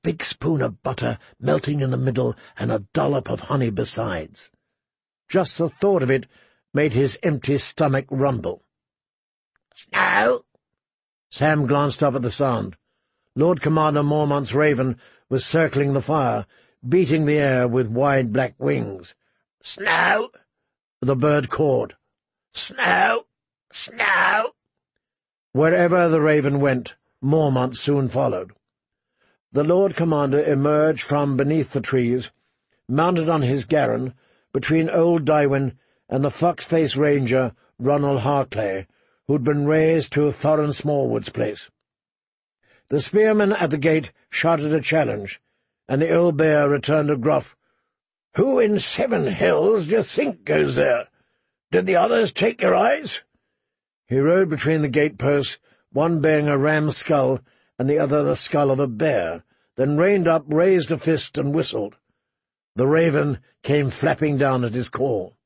big spoon of butter melting in the middle and a dollop of honey besides. Just the thought of it made his empty stomach rumble. "Snow!" Sam glanced up at the sound. Lord Commander Mormont's raven was circling the fire, beating the air with wide black wings. "Snow!" the bird cawed. "Snow! Snow!" Wherever the raven went, Mormont soon followed. The Lord Commander emerged from beneath the trees, mounted on his garron, between old Dywin and the fox-faced ranger Ronald Harclay, who'd been raised to Thorin Smallwood's place. The spearman at the gate shouted a challenge, and the old bear returned a gruff, "Who in 7 hells do you think goes there? Did the others take your eyes?" He rode between the gate-posts, one bearing a ram's skull and the other the skull of a bear, then reined up, raised a fist, and whistled. The raven came flapping down at his call.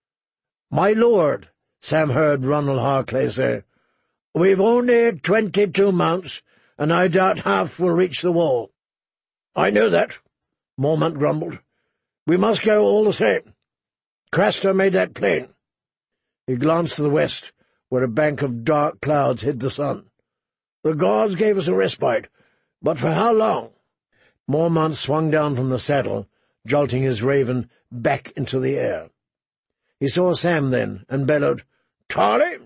"My lord," Sam heard Ronald Harclay say, "we've only 22 mounts, and I doubt half will reach the wall." "I know that," Mormont grumbled. "We must go all the same. Craster made that plain." He glanced to the west, where a bank of dark clouds hid the sun. "The gods gave us a respite, but for how long?" Mormont swung down from the saddle, jolting his raven back into the air. He saw Sam then, and bellowed, "Tarley?"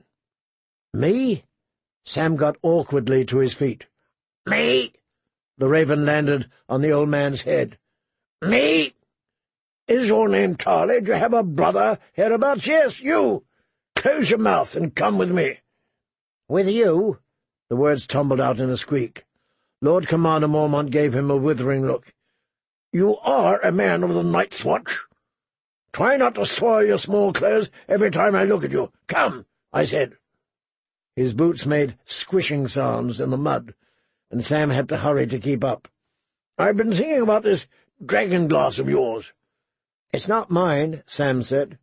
"Me?" Sam got awkwardly to his feet. "Me?" The raven landed on the old man's head. "Me? Is your name Tarley? Do you have a brother hereabouts? Yes, you. Close your mouth and come with me." "With you?" The words tumbled out in a squeak. Lord Commander Mormont gave him a withering look. "You are a man of the Night's Watch. Try not to soil your small clothes every time I look at you. Come, I said." His boots made squishing sounds in the mud, and Sam had to hurry to keep up. "I've been thinking about this dragon-glass of yours." "It's not mine," Sam said.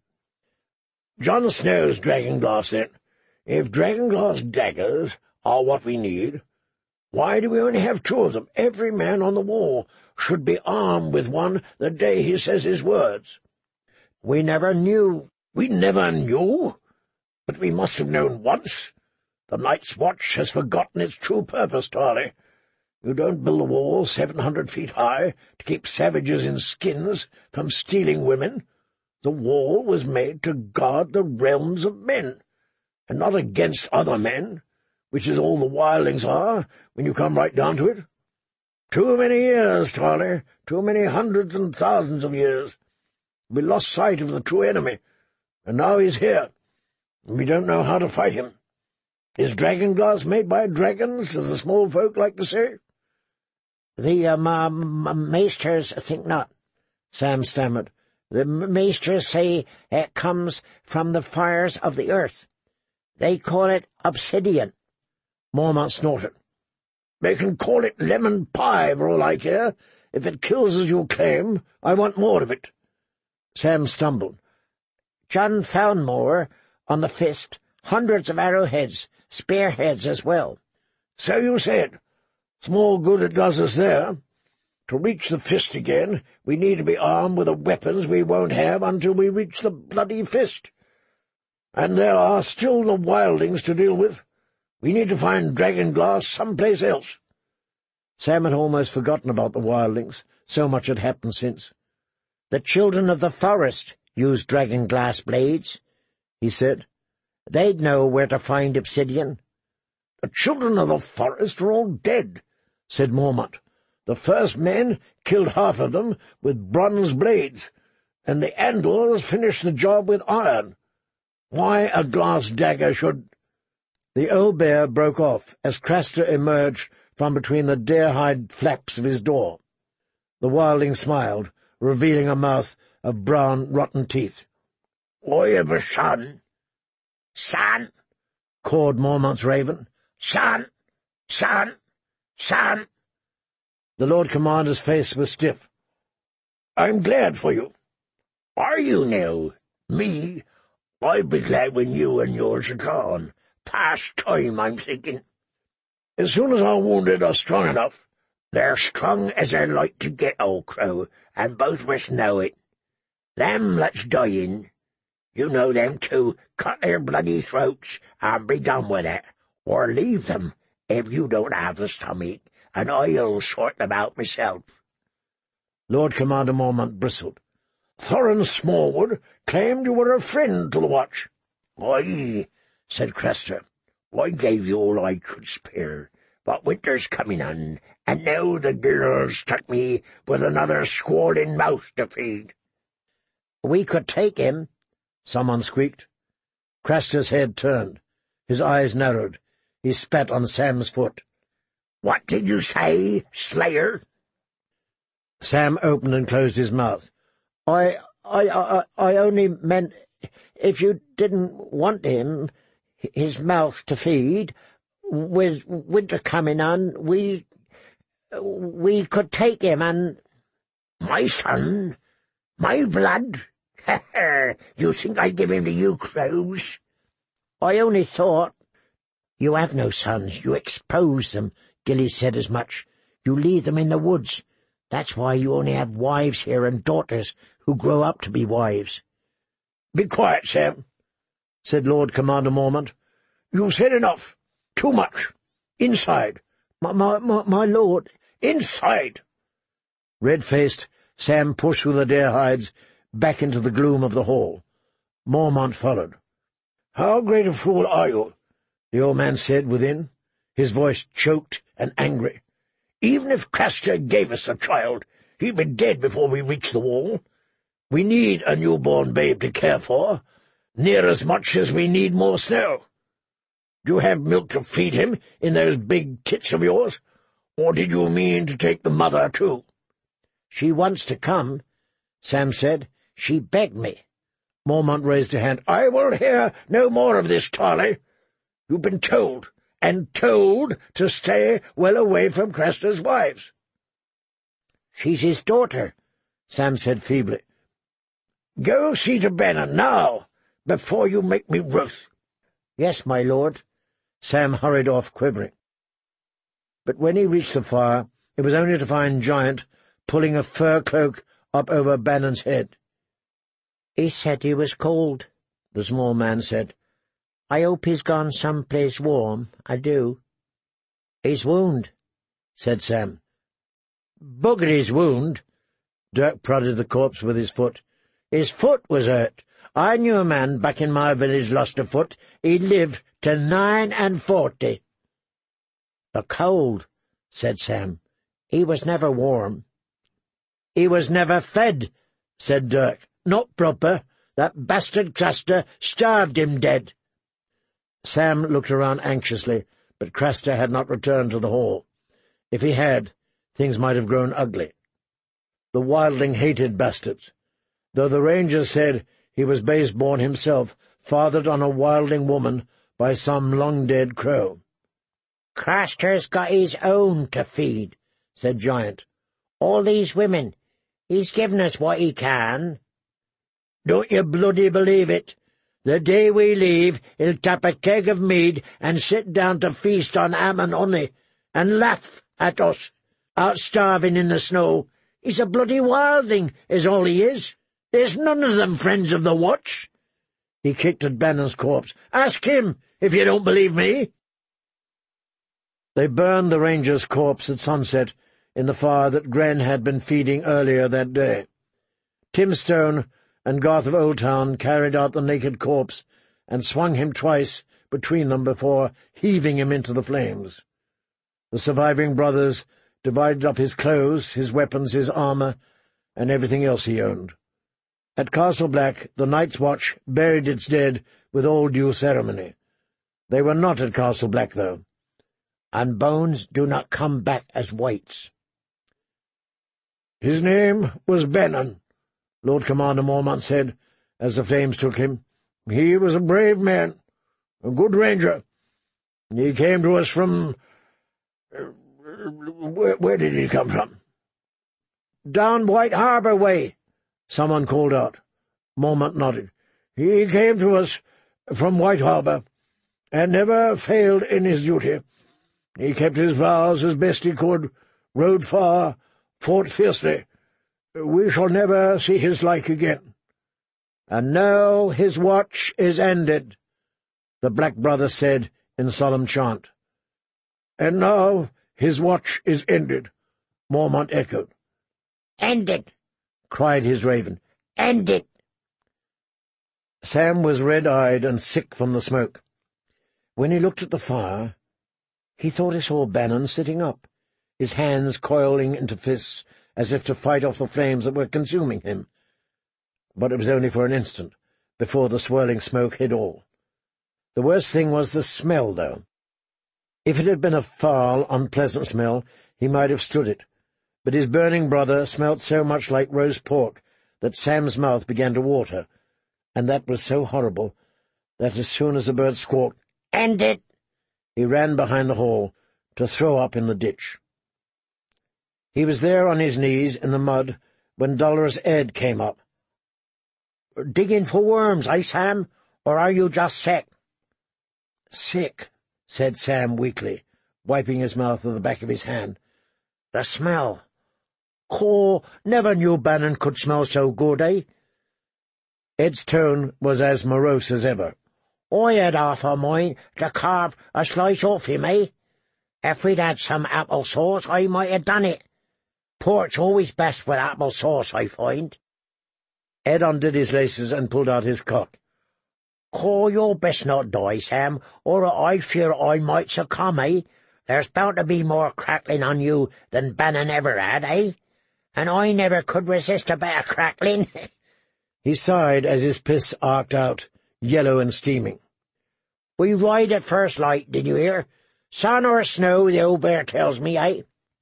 "Jon Snow's dragon-glass, then. If dragon-glass daggers are what we need, why do we only have 2 of them? Every man on the wall should be armed with one the day he says his words." "We never knew." "We never knew? But we must have known once. The Night's Watch has forgotten its true purpose, Tarley. You don't build a wall 700 feet high to keep savages in skins from stealing women. The wall was made to guard the realms of men, and not against other men, which is all the wildlings are, when you come right down to it. Too many years, Tarley, too many hundreds and thousands of years. We lost sight of the true enemy, and now he's here, and we don't know how to fight him. Is dragon-glass made by dragons, as the small folk like to say?" "The maesters think not," Sam stammered. "The maesters say it comes from the fires of the earth. They call it obsidian." Mormont snorted. "They can call it lemon pie, for all I care. If it kills as you claim, I want more of it." Sam stumbled. "John found more on the fist, hundreds of arrowheads, spearheads as well." "So you said. Small good it does us there. To reach the fist again, we need to be armed with the weapons we won't have until we reach the bloody fist. And there are still the wildlings to deal with. We need to find dragon-glass someplace else." Sam had almost forgotten about the wildlings, so much had happened since. "The children of the forest use dragon-glass blades," he said. "They'd know where to find obsidian." "The children of the forest are all dead," said Mormont. "The first men killed half of them with bronze blades, and the Andals finished the job with iron. Why a glass dagger should—" The old bear broke off as Craster emerged from between the deer-hide flaps of his door. The wildling smiled, revealing a mouth of brown, rotten teeth. "I have a son." "Son!" cawed Mormont's raven. "Son! Son! Son!" The Lord Commander's face was stiff. "I'm glad for you." "Are you now? Me? I'll be glad when you and yours are gone. Past time, I'm thinking. As soon as our wounded are strong enough, They're strong as they're like to get, old crow, and both of us know it. Them that's dying, you know them two, cut their bloody throats and be done with it, or leave them if you don't have the stomach, and I'll sort them out myself. Lord Commander Mormont bristled. Thorin Smallwood claimed you were a friend to the Watch. Aye, said Craster. I gave you all I could spare, but winter's coming on, and now the girls struck me with another squalling mouse to feed. We could take him, someone squeaked. Craster's head turned. His eyes narrowed. He spat on Sam's foot. What did you say, Slayer? Sam opened and closed his mouth. I only meant if you didn't want him, his mouth to feed, with winter coming on, we could take him and— My son? My blood? You think I'd give him to you, crows? I only thought— You have no sons. You expose them. Gilly said as much. You leave them in the woods. That's why you only have wives here and daughters who grow up to be wives. Be quiet, Sam, said Lord Commander Mormont. You've said enough. Too much. Inside. My lord. Inside. Red-faced, Sam pushed through the deer hides back into the gloom of the hall. Mormont followed. How great a fool are you? The old man said within, his voice choked and angry. Even if Craster gave us a child, he'd be dead before we reach the wall. We need a newborn babe to care for, near as much as we need more snow. Do you have milk to feed him in those big tits of yours, or did you mean to take the mother too? She wants to come, Sam said. She begged me. Mormont raised a hand. I will hear no more of this, Tarley. You've been told, and told to stay well away from Craster's wives. She's his daughter, Sam said feebly. Go see to Bennon now, before you make me roast. Yes, my lord. Sam hurried off, quivering. But when he reached the fire, it was only to find Giant pulling a fur cloak up over Bannon's head. He said he was cold, the small man said. I hope he's gone someplace warm, I do. His wound, said Sam. Bugger his wound. Dirk prodded the corpse with his foot. His foot was hurt. I knew a man back in my village lost a foot. He lived to 49. A cold, said Sam. He was never warm. He was never fed, said Dirk. Not proper. That bastard Craster starved him dead. Sam looked around anxiously, but Craster had not returned to the hall. If he had, things might have grown ugly. The wildling hated bastards, though the ranger said he was base-born himself, fathered on a wildling woman by some long-dead crow. Craster's got his own to feed, said Giant. All these women. He's given us what he can. Don't you bloody believe it? The day we leave, he'll tap a keg of mead and sit down to feast on ham and honey, and laugh at us, out starving in the snow. He's a bloody wildling, is all he is. There's none of them friends of the Watch. He kicked at Bannon's corpse. Ask him, if you don't believe me. They burned the ranger's corpse at sunset in the fire that Gren had been feeding earlier that day. Tim Stone and Garth of Oldtown carried out the naked corpse and swung him twice between them before heaving him into the flames. The surviving brothers divided up his clothes, his weapons, his armour, and everything else he owned. At Castle Black, the Night's Watch buried its dead with all due ceremony. They were not at Castle Black, though, and bones do not come back as whites. His name was Bennon, Lord Commander Mormont said, as the flames took him. He was a brave man, a good ranger. He came to us from— where did he come from? Down White Harbour way, someone called out. Mormont nodded. He came to us from White Harbour, and never failed in his duty. He kept his vows as best he could, rode far, fought fiercely. We shall never see his like again. And now his watch is ended, the Black Brother said in solemn chant. And now his watch is ended, Mormont echoed. Ended, cried his raven. ended. Sam was red-eyed and sick from the smoke. When he looked at the fire, he thought he saw Bannon sitting up, his hands coiling into fists as if to fight off the flames that were consuming him. But it was only for an instant, before the swirling smoke hid all. The worst thing was the smell, though. If it had been a foul, unpleasant smell, he might have stood it, but his burning brother smelt so much like roast pork that Sam's mouth began to water, and that was so horrible that as soon as the bird squawked, Ended, he ran behind the hall to throw up in the ditch. He was there on his knees in the mud when Dolorous Ed came up. digging for worms, eh, Sam? Or are you just sick? Sick, said Sam weakly, wiping his mouth with the back of his hand. The smell. Caw, never knew Bannon could smell so good, eh? Ed's tone was as morose as ever. I had half a mind to carve a slice off him, eh? If we'd had some apple sauce, I might have done it. Pork's always best with apple sauce, I find. Ed undid his laces and pulled out his cock. Caw, you'll best not die, Sam, or I fear I might succumb, eh? There's bound to be more crackling on you than Bannon ever had, eh? And I never could resist a bit of crackling. He sighed as his piss arced out, yellow and steaming. We ride at first light, did you hear? Sun or snow, the old bear tells me, eh?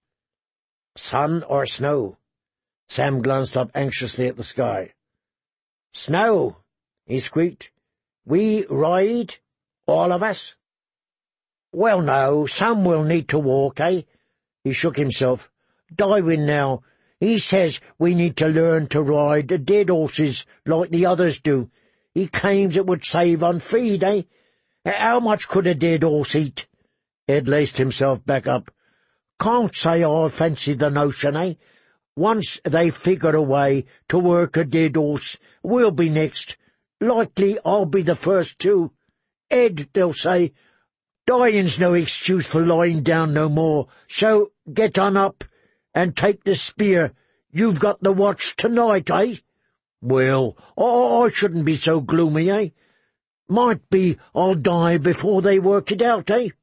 Sun or snow? Sam glanced up anxiously at the sky. Snow, he squeaked. We ride, all of us? Well, no, some will need to walk, eh? He shook himself. Darwin now, he says we need to learn to ride the dead horses like the others do. He claims it would save on feed, eh? How much could a dead horse eat? Ed laced himself back up. Can't say I fancy the notion, eh? Once they figure a way to work a dead horse, we'll be next. Likely I'll be the first too. Ed, they'll say, dying's no excuse for lying down no more, so get on up and take the spear. You've got the watch tonight, eh? Well, I shouldn't be so gloomy, eh? Might be I'll die before they work it out, eh?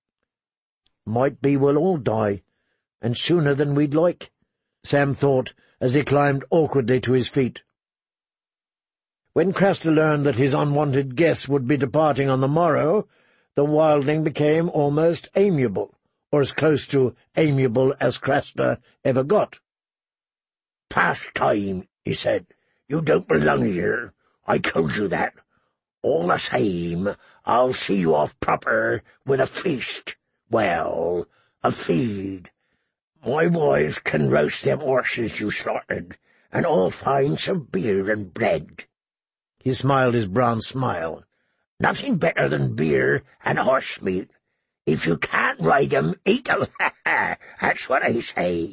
Might be we'll all die, and sooner than we'd like, Sam thought as he climbed awkwardly to his feet. When Craster learned that his unwanted guest would be departing on the morrow, the wildling became almost amiable, or as close to amiable as Craster ever got. "Past time," he said. "You don't belong here. I told you that. All the same, I'll see you off proper with a feast. Well, a feed. My wives can roast them horses you slaughtered, and I'll find some beer and bread." He smiled his brown smile. "Nothing better than beer and horse meat. If you can't ride 'em, eat 'em. That's what I say."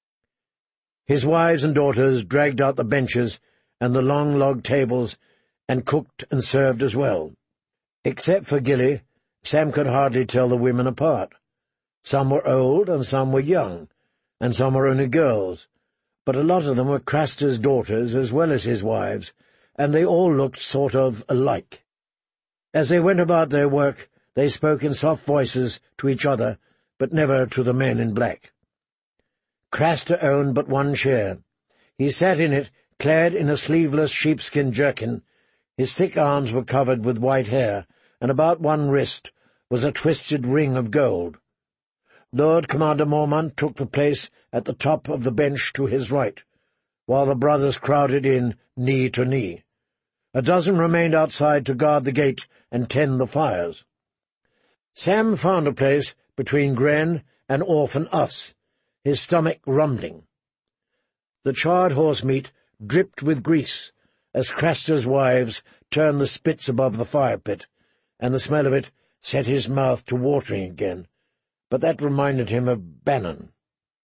His wives and daughters dragged out the benches and the long log tables, and cooked and served as well. Except for Gilly, Sam could hardly tell the women apart. Some were old and some were young, and some were only girls, but a lot of them were Craster's daughters as well as his wives, and they all looked sort of alike. As they went about their work, they spoke in soft voices to each other, but never to the men in black. Craster owned but one chair. He sat in it, clad in a sleeveless sheepskin jerkin. His thick arms were covered with white hair, and about one wrist was a twisted ring of gold. Lord Commander Mormont took the place at the top of the bench to his right, while the brothers crowded in knee to knee. A dozen remained outside to guard the gate and tend the fires. Sam found a place between Gren and Orphan Us, his stomach rumbling. The charred horse meat dripped with grease as Craster's wives turned the spits above the fire-pit, and the smell of it set his mouth to watering again, but that reminded him of Bannon.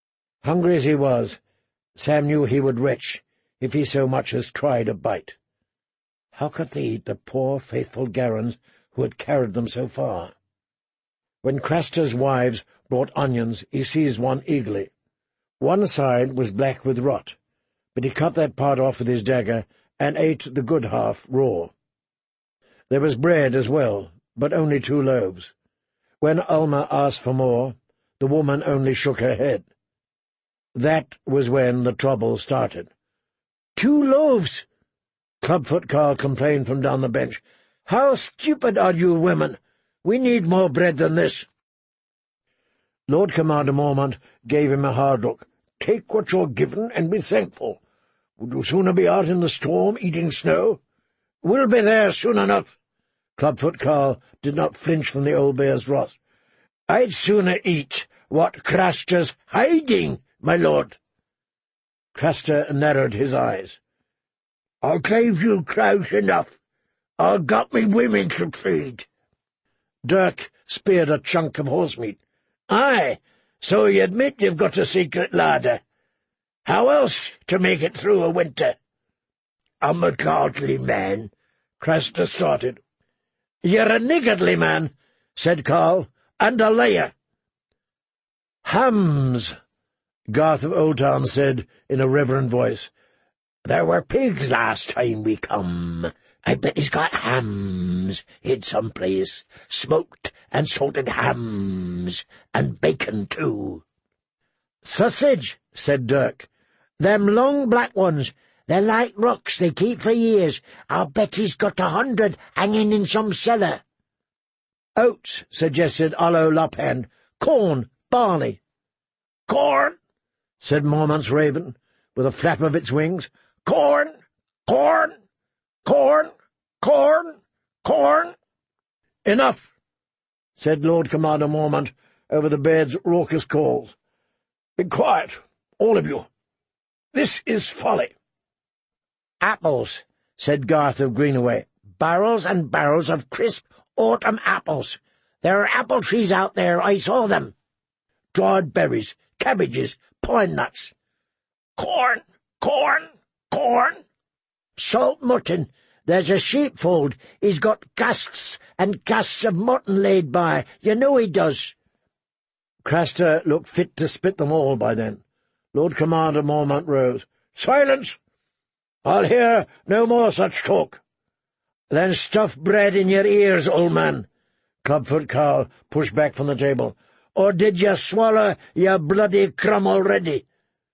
Hungry as he was, Sam knew he would retch if he so much as tried a bite. How could they eat the poor, faithful Garons who had carried them so far? When Craster's wives brought onions, he seized one eagerly. One side was black with rot, but he cut that part off with his dagger and ate the good half raw. There was bread as well, but only 2 loaves. When Ulmer asked for more, the woman only shook her head. That was when the trouble started. 2 loaves! Clubfoot Carl complained from down the bench. How stupid are you women! We need more bread than this. Lord Commander Mormont gave him a hard look. Take what you're given and be thankful. Would you sooner be out in the storm eating snow? We'll be there soon enough. Clubfoot Carl did not flinch from the old bear's wrath. I'd sooner eat what Craster's hiding, my lord. Craster narrowed his eyes. I gave you crowds enough. I've got me women to feed. Dirk speared a chunk of horsemeat. Aye, so you admit you've got a secret larder. How else to make it through a winter? I'm a godly man, Craster started. You're a niggardly man, said Carl, and a liar. Hams, Garth of Oldtown said in a reverent voice. There were pigs last time we come. I bet he's got hams hid someplace, smoked and salted hams, and bacon too. Sausage, said Dirk. Them long black ones, they're like rocks they keep for years. I'll bet he's got 100 hanging in some cellar. Oats, suggested Ollo Lophand. Corn, barley. Corn, said Mormont's raven, with a flap of its wings. Corn, corn, corn, corn, corn. Enough, said Lord Commander Mormont over the bed's raucous calls. Be quiet, all of you. This is folly. Apples, said Garth of Greenaway. Barrels and barrels of crisp autumn apples. There are apple trees out there, I saw them. Dried berries, cabbages, pine nuts. Corn, corn, corn. Salt mutton. There's a sheepfold. He's got gusts and gusts of mutton laid by. You know he does. Craster looked fit to spit them all by then. Lord Commander Mormont rose. Silence! I'll hear no more such talk. Then stuff bread in your ears, old man. Clubfoot Carl pushed back from the table. Or did you swallow your bloody crumb already?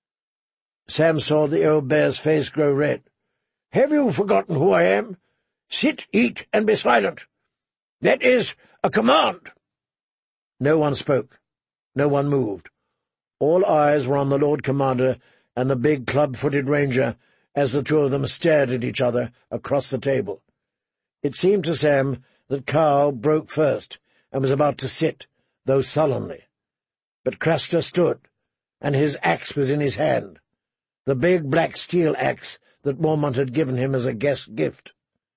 Sam saw the old bear's face grow red. Have you forgotten who I am? Sit, eat, and be silent. That is a command. No one spoke. No one moved. All eyes were on the Lord Commander and the big club-footed ranger as the 2 of them stared at each other across the table. It seemed to Sam that Carl broke first and was about to sit, though sullenly. But Craster stood, and his axe was in his hand, the big black steel axe that Mormont had given him as a guest gift.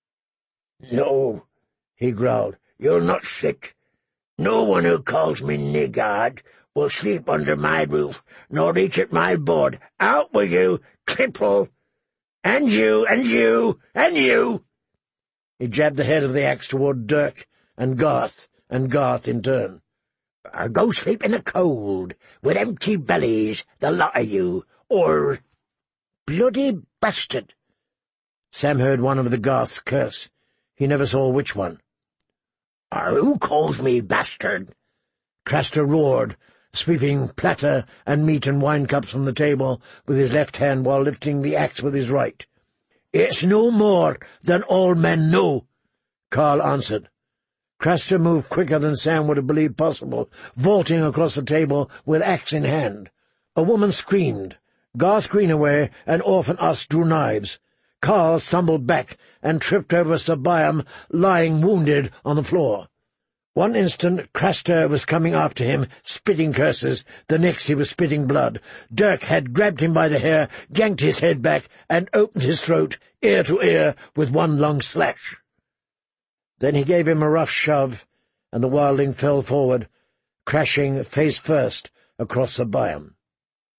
No, he growled, you'll not sit. No one who calls me niggard will sleep under my roof, nor eat at my board. Out with you, cripple! And you, and you, and you! He jabbed the head of the axe toward Dirk and Garth in turn. Go sleep in the cold, with empty bellies, the lot of you, or— Bloody bastard! Sam heard one of the Garths curse. He never saw which one. Who calls me bastard? Craster roared, sweeping platter and meat and wine cups from the table with his left hand while lifting the axe with his right. It's no more than all men know, Carl answered. Craster moved quicker than Sam would have believed possible, vaulting across the table with axe in hand. A woman screamed. Garth Greenaway and Orphan Us drew knives. Carl stumbled back and tripped over Sir Byam, lying wounded on the floor. One instant Craster was coming after him, spitting curses. The next he was spitting blood. Dirk had grabbed him by the hair, yanked his head back, and opened his throat, ear to ear, with one long slash. Then he gave him a rough shove, and the wildling fell forward, crashing face first across Sir Byam.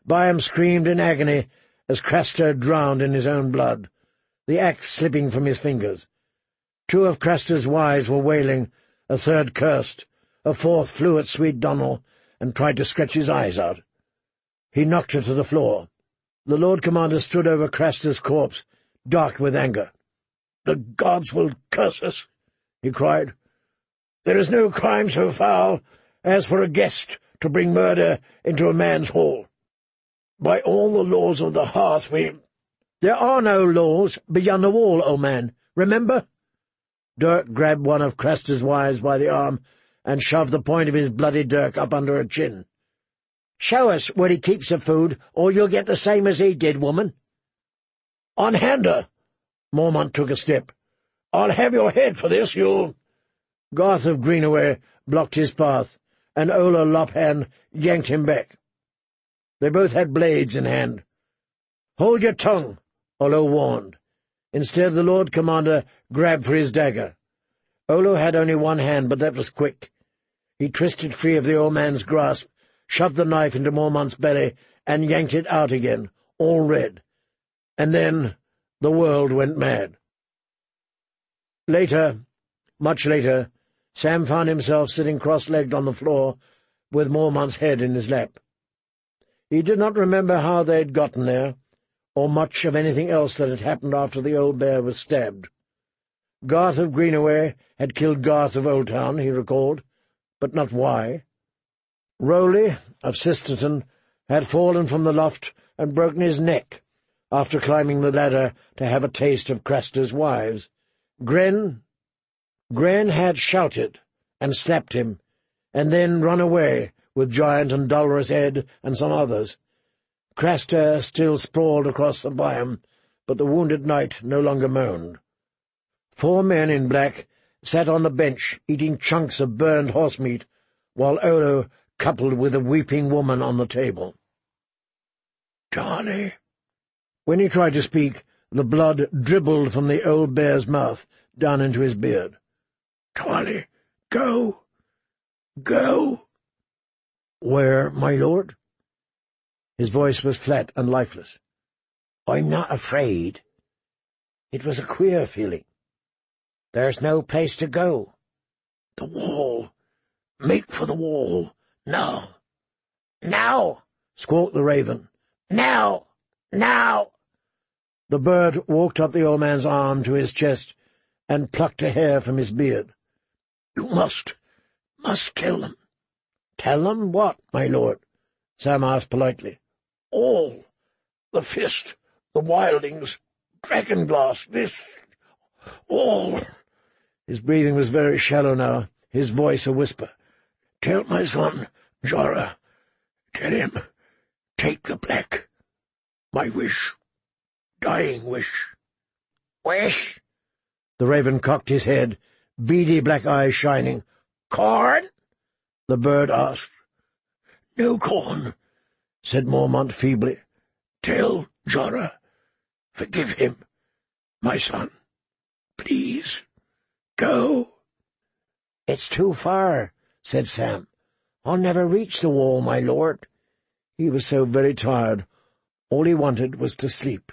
Byam screamed in agony as Craster drowned in his own blood, the axe slipping from his fingers. 2 of Craster's wives were wailing, a third cursed, a fourth flew at sweet Donal and tried to scratch his eyes out. He knocked her to the floor. The Lord Commander stood over Craster's corpse, dark with anger. "The gods will curse us," he cried. "There is no crime so foul as for a guest to bring murder into a man's hall. By all the laws of the hearth we—" "There are no laws beyond the wall, old man, remember?" Dirk grabbed one of Craster's wives by the arm and shoved the point of his bloody dirk up under her chin. "Show us where he keeps the food, or you'll get the same as he did, woman." "Unhand her!" Mormont took a step. "I'll have your head for this, you'll—" Garth of Greenaway blocked his path, and Ola Lophan yanked him back. They both had blades in hand. "Hold your tongue," Olo warned. Instead, the Lord Commander grabbed for his dagger. Olo had only one hand, but that was quick. He twisted free of the old man's grasp, shoved the knife into Mormont's belly, and yanked it out again, all red. And then the world went mad. Later, much later, Sam found himself sitting cross-legged on the floor with Mormont's head in his lap. He did not remember how they had gotten there, or much of anything else that had happened after the old bear was stabbed. Garth of Greenaway had killed Garth of Oldtown, he recalled, but not why. Rowley of Sisterton had fallen from the loft and broken his neck after climbing the ladder to have a taste of Craster's wives. Gren had shouted and slapped him, and then run away with Giant and Dolorous Ed and some others. Craster still sprawled across the Byam, but the wounded knight no longer moaned. 4 men in black sat on the bench eating chunks of burned horse-meat, while Olo coupled with a weeping woman on the table. "Johnny." When he tried to speak, the blood dribbled from the old bear's mouth down into his beard. "Johnny, go! Go!" "Where, my lord?" His voice was flat and lifeless. "I'm not afraid." It was a queer feeling. "There's no place to go." "The wall. Make for the wall. Now." "Now!" squawked the raven. "Now! Now!" The bird walked up the old man's arm to his chest and plucked a hair from his beard. "You must tell them." "Tell them what, my lord?" Sam asked politely. "All. The fist, the wildings, dragonglass, this. All." His breathing was very shallow now, his voice a whisper. "Tell my son, Jorah. Tell him, take the black. My wish. Dying wish." "Wish?" The raven cocked his head, beady black eyes shining. "Corn?" the bird asked. "No corn," said Mormont feebly. "Tell Jorah. Forgive him, my son. Please, go." "It's too far," said Sam. "I'll never reach the wall, my lord." He was so very tired. All he wanted was to sleep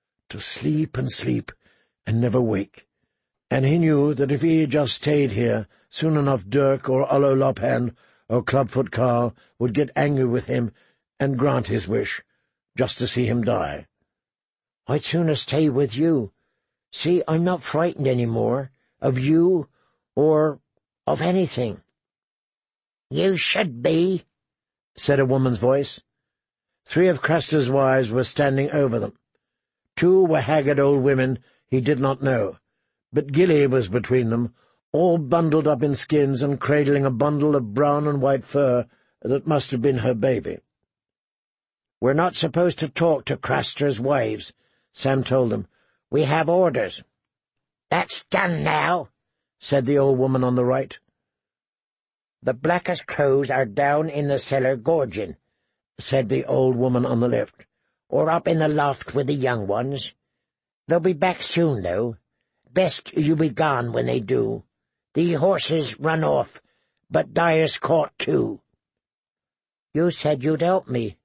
and never wake. And he knew that if he just stayed here, soon enough Dirk or Olo Lophan or Clubfoot Carl would get angry with him and grant his wish, just to see him die. "I'd sooner stay with you. See, I'm not frightened any more, of you, or of anything." "You should be," said a woman's voice. 3 of Craster's wives were standing over them. 2 were haggard old women he did not know, but Gilly was between them, all bundled up in skins and cradling a bundle of brown and white fur that must have been her baby. "We're not supposed to talk to Craster's wives," Sam told them. "We have orders." "That's done now," said the old woman on the right. "The blackest crows are down in the cellar gorging," said the old woman on the left, "or up in the loft with the young ones. They'll be back soon, though. Best you be gone when they do. The horses run off, but Dyer's caught too." "You said you'd help me,"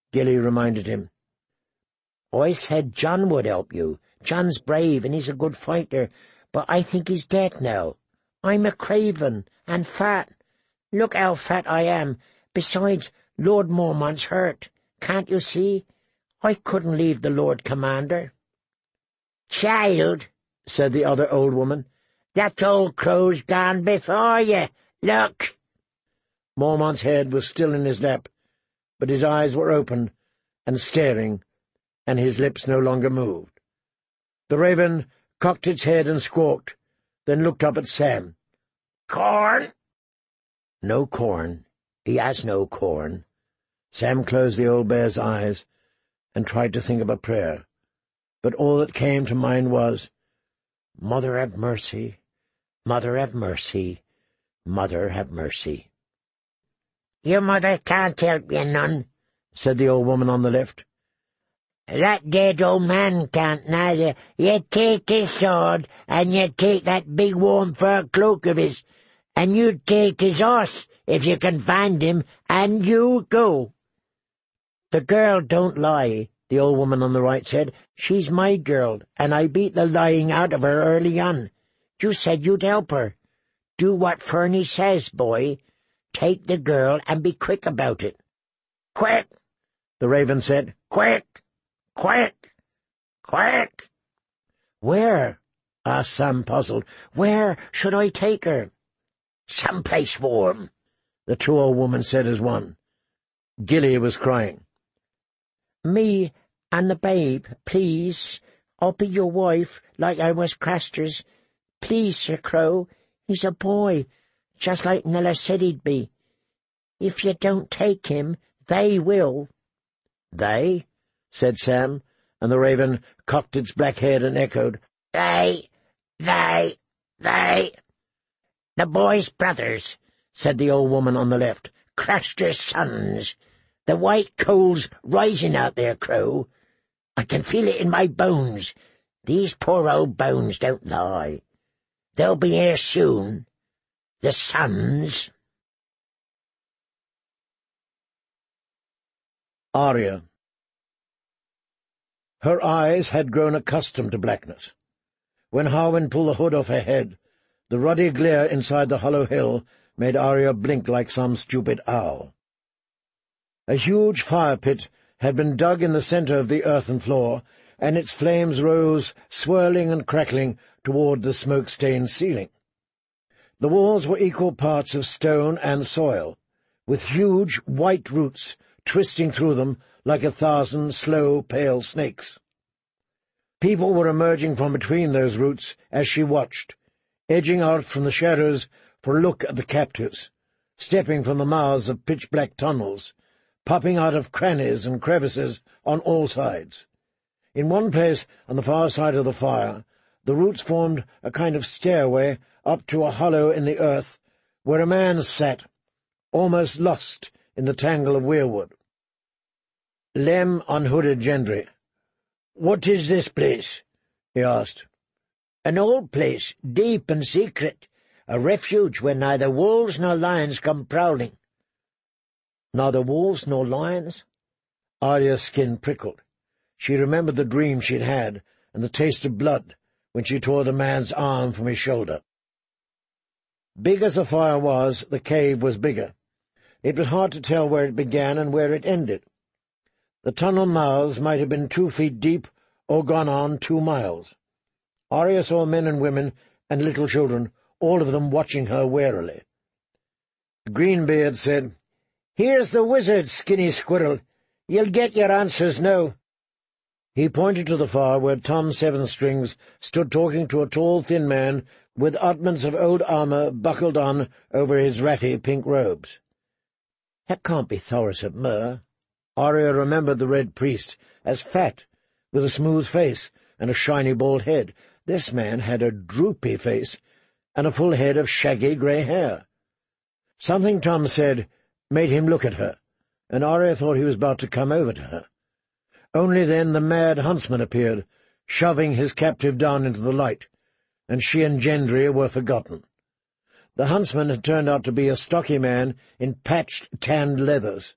Gilly reminded him. "I said John would help you. John's brave and he's a good fighter, but I think he's dead now. I'm a craven and fat. Look how fat I am. Besides, Lord Mormont's hurt. Can't you see? I couldn't leave the Lord Commander." "Child," said the other old woman, "that old crow's gone before you. Look." Mormont's head was still in his lap, but his eyes were open and staring, and his lips no longer moved. The raven cocked its head and squawked, then looked up at Sam. "Corn?" "No corn. He has no corn." Sam closed the old bear's eyes and tried to think of a prayer, but all that came to mind was, "Mother have mercy, Mother have mercy, Mother have mercy." "Your mother can't help you none," said the old woman on the left. "That dead old man can't neither. You take his sword, and you take that big warm fur cloak of his, and you take his horse, if you can find him, and you go." "The girl don't lie," the old woman on the right said. "She's my girl, and I beat the lying out of her early on. You said you'd help her. Do what Fernie says, boy. Take the girl and be quick about it." "Quick," the raven said. "Quick, quick, quick." "Where?" asked Sam, puzzled. "Where should I take her?" "Someplace warm," the two old women said as one. Gilly was crying. "Me and the babe, please. I'll be your wife, like I was Craster's. Please, Sir Crow. He's a boy, just like Nella said he'd be. If you don't take him, they will." "They?" said Sam, and the raven cocked its black head and echoed, They. "The boy's brothers," said the old woman on the left. "Craster's sons. The white coal's rising out there, Crow. I can feel it in my bones. These poor old bones don't lie. They'll be here soon. The sons." Arya. Her eyes had grown accustomed to blackness. When Harwin pulled the hood off her head, the ruddy glare inside the hollow hill made Arya blink like some stupid owl. A huge fire-pit had been dug in the centre of the earthen floor, and its flames rose, swirling and crackling, toward the smoke-stained ceiling. The walls were equal parts of stone and soil, with huge white roots twisting through them like 1,000 slow, pale snakes. People were emerging from between those roots as she watched, edging out from the shadows for a look at the captives, stepping from the mouths of pitch-black tunnels, popping out of crannies and crevices on all sides. In one place, on the far side of the fire, the roots formed a kind of stairway up to a hollow in the earth where a man sat, almost lost in the tangle of weirwood. Lem unhooded gently. "What is this place?" he asked. "An old place, deep and secret, a refuge where neither wolves nor lions come prowling." "Neither wolves nor lions?" Arya's skin prickled. She remembered the dream she'd had and the taste of blood when she tore the man's arm from his shoulder. Big as the fire was, the cave was bigger. It was hard to tell where it began and where it ended. The tunnel mouths might have been 2 feet deep or gone on 2 miles. Arya saw men and women and little children, all of them watching her warily. Greenbeard said, "Here's the wizard, Skinny Squirrel. You'll get your answers now." He pointed to the far where Tom Seven-Strings stood talking to a tall, thin man with oddments of old armour buckled on over his ratty pink robes. "That can't be Thoris of Myr." Arya remembered the red priest as fat, with a smooth face and a shiny bald head. This man had a droopy face and a full head of shaggy grey hair. Something Tom said made him look at her, and Arya thought he was about to come over to her. Only then the mad huntsman appeared, shoving his captive down into the light, and she and Gendry were forgotten. The huntsman had turned out to be a stocky man in patched, tanned leathers,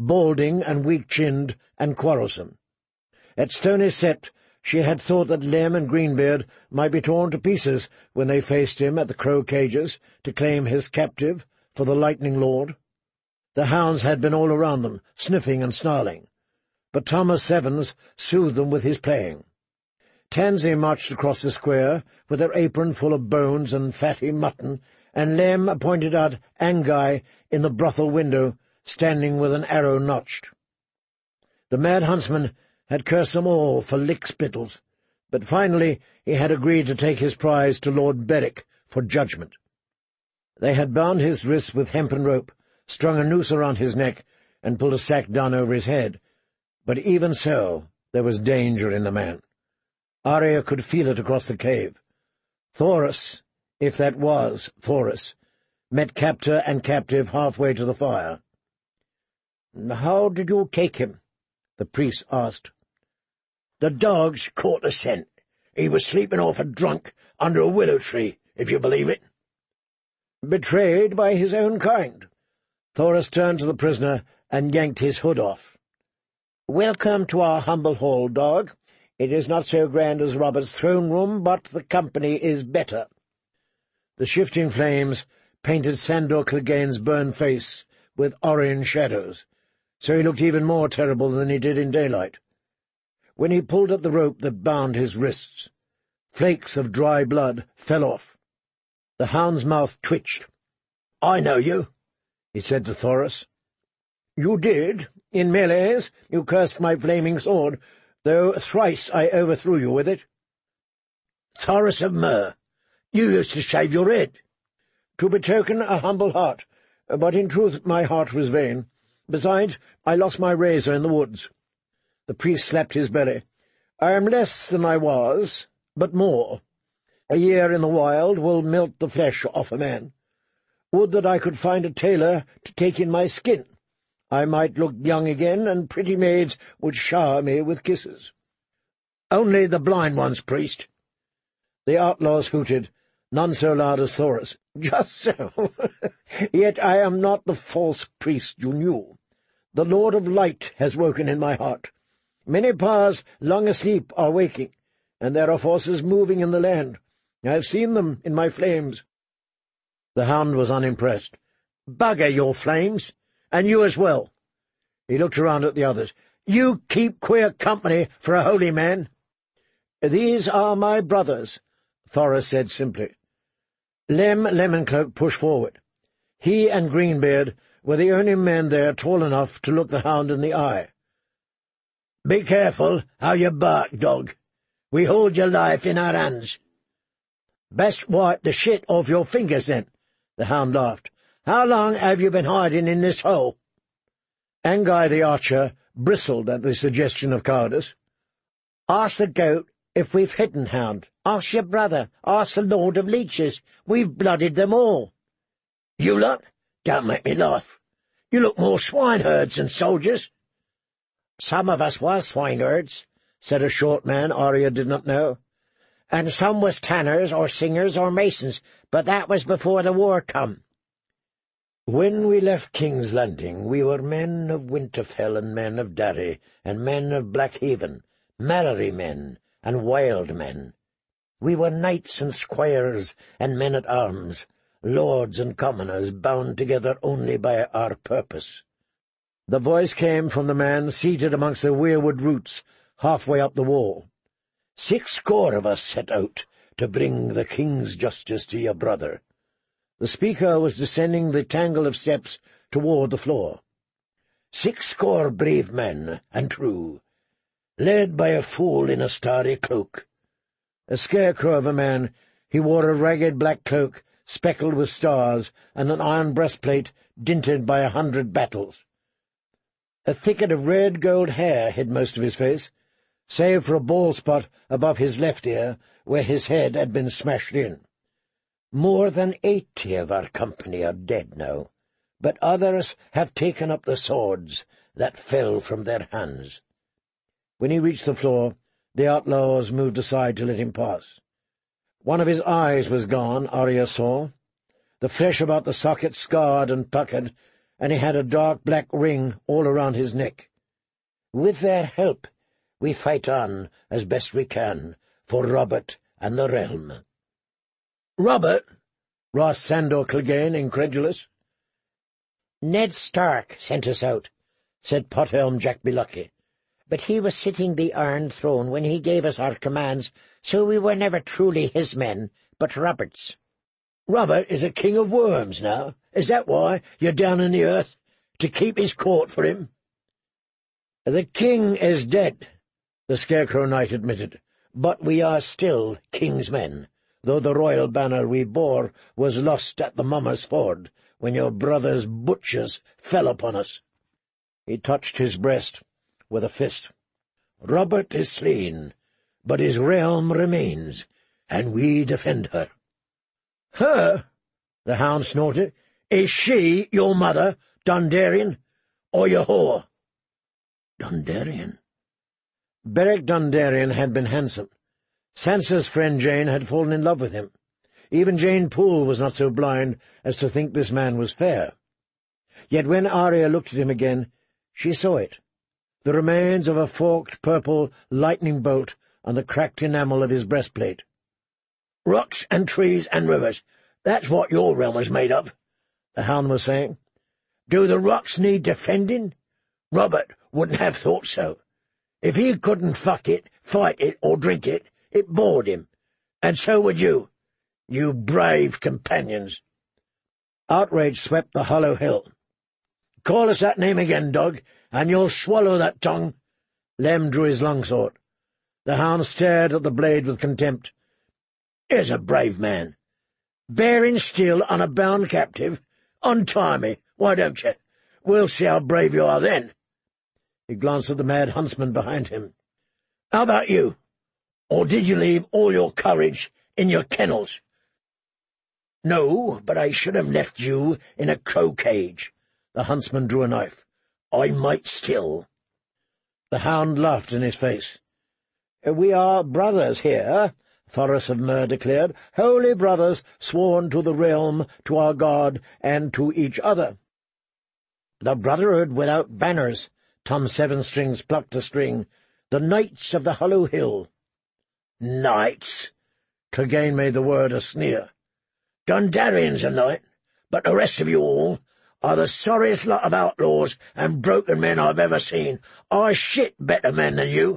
balding and weak-chinned and quarrelsome. At Stony Sept she had thought that Lem and Greenbeard might be torn to pieces when they faced him at the crow cages to claim his captive for the Lightning Lord. The hounds had been all around them, sniffing and snarling, but Thomas Sevens soothed them with his playing. Tansy marched across the square with her apron full of bones and fatty mutton, and Lem pointed out Angai in the brothel window, standing with an arrow notched. The mad huntsman had cursed them all for lick-spittles, but finally he had agreed to take his prize to Lord Berwick for judgment. They had bound his wrists with hempen rope, strung a noose around his neck, and pulled a sack down over his head, but even so there was danger in the man. Arya could feel it across the cave. Thoris, if that was Thoris, met captor and captive halfway to the fire. "How did you take him?" the priest asked. "The dogs caught the scent. He was sleeping off a drunk under a willow tree, if you believe it." "Betrayed by his own kind." Thoris turned to the prisoner and yanked his hood off. "Welcome to our humble hall, dog. It is not so grand as Robert's throne-room, but the company is better." The shifting flames painted Sandor Clegane's burned face with orange shadows, so he looked even more terrible than he did in daylight. When he pulled at the rope that bound his wrists, flakes of dry blood fell off. The hound's mouth twitched. "I know you," he said to Thoris. "You did. In melees you cursed my flaming sword, though thrice I overthrew you with it." "Thoris of Myr, you used to shave your head." "To betoken a humble heart, but in truth my heart was vain. Besides, I lost my razor in the woods." The priest slapped his belly. "I am less than I was, but more. A year in the wild will melt the flesh off a man. Would that I could find a tailor to take in my skin. I might look young again, and pretty maids would shower me with kisses." "Only the blind ones, priest." The outlaws hooted, none so loud as Thoris. "Just so. Yet I am not the false priest you knew. The Lord of Light has woken in my heart. Many powers long asleep are waking, and there are forces moving in the land. I have seen them in my flames." The hound was unimpressed. "Bugger your flames, and you as well." He looked around at the others. "You keep queer company for a holy man." "These are my brothers," Thoris said simply. Lem Lemoncloak pushed forward. He and Greenbeard were the only men there tall enough to look the hound in the eye. "Be careful how you bark, dog. We hold your life in our hands." "Best wipe the shit off your fingers, then," the hound laughed. "How long have you been hiding in this hole?" Angai the archer bristled at the suggestion of cowardice. "Ask the goat if we've hidden, hound. Ask your brother. Ask the Lord of Leeches. We've blooded them all." "You lot? Don't make me laugh. You look more swineherds than soldiers." "Some of us was swineherds," said a short man Arya did not know. "And some was tanners or singers or masons, but that was before the war come." "When we left King's Landing, we were men of Winterfell and men of Derry and men of Blackhaven, Mallory men and wild men. We were knights and squires and men-at-arms, lords and commoners bound together only by our purpose." The voice came from the man seated amongst the weirwood roots halfway up the wall. 60 of us set out to bring the king's justice to your brother." The speaker was descending the tangle of steps toward the floor. 60 brave men and true, led by a fool in a starry cloak. A scarecrow of a man, he wore a ragged black cloak speckled with stars and an iron breastplate dinted by 100 battles. A thicket of red gold hair hid most of his face, save for a bald spot above his left ear where his head had been smashed in. "More than 80 of our company are dead now, but others have taken up the swords that fell from their hands." When he reached the floor, the outlaws moved aside to let him pass. One of his eyes was gone, Arya saw. The flesh about the socket scarred and puckered, and he had a dark black ring all around his neck. With their help, we fight on as best we can for Robert and the realm. Robert? Ross Sandor Clegane, incredulous. Ned Stark sent us out, said Pothelm Jack Bilucky. But he was sitting the Iron Throne when he gave us our commands, so we were never truly his men, but Robert's. Robert is a king of worms now. Is that why you're down in the earth? To keep his court for him? The king is dead, the Scarecrow Knight admitted, but we are still king's men, though the royal banner we bore was lost at the Mummers' Ford when your brother's butchers fell upon us. He touched his breast with a fist. Robert is slain, but his realm remains, and we defend her. Her? The hound snorted. Is she your mother, Dondarrion, or your whore? Dondarrion. Beric Dondarrion had been handsome. Sansa's friend Jane had fallen in love with him. Even Jane Poole was not so blind as to think this man was fair. Yet when Arya looked at him again, she saw it. The remains of a forked purple lightning bolt on the cracked enamel of his breastplate. Rocks and trees and rivers, that's what your realm is made of, the hound was saying. Do the rocks need defending? Robert wouldn't have thought so. If he couldn't fuck it, fight it, or drink it, it bored him. And so would you brave companions. Outrage swept the hollow hill. Call us that name again, dog, and you'll swallow that tongue. Lem drew his longsword. The hound stared at the blade with contempt. Here's a brave man. Bearing still on a bound captive? Untie me, why don't you? We'll see how brave you are then. He glanced at the mad huntsman behind him. How about you? Or did you leave all your courage in your kennels? No, but I should have left you in a crow cage. The huntsman drew a knife. I might still. The hound laughed in his face. We are brothers here, Thoros of Myr declared, holy brothers sworn to the realm, to our God, and to each other. The brotherhood without banners, Tom Seven-Strings plucked a string, the Knights of the Hollow Hill. Knights? Clegane made the word a sneer. Dondarrion's a knight, but the rest of you all are the sorriest lot of outlaws and broken men I've ever seen. I shit better men than you.